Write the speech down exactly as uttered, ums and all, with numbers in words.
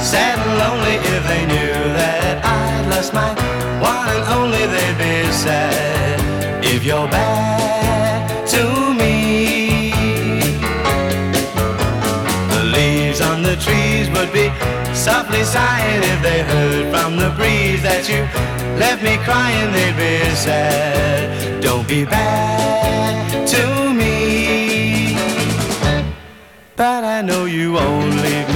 sad and lonely if they knew that I'd lost my one and only. They'd be sad if you're bad to me. The leaves on the trees would be softly sighing if they heard from the breeze that you left me crying. They'd be sad. Don't be bad to me. But I know you won't leave me.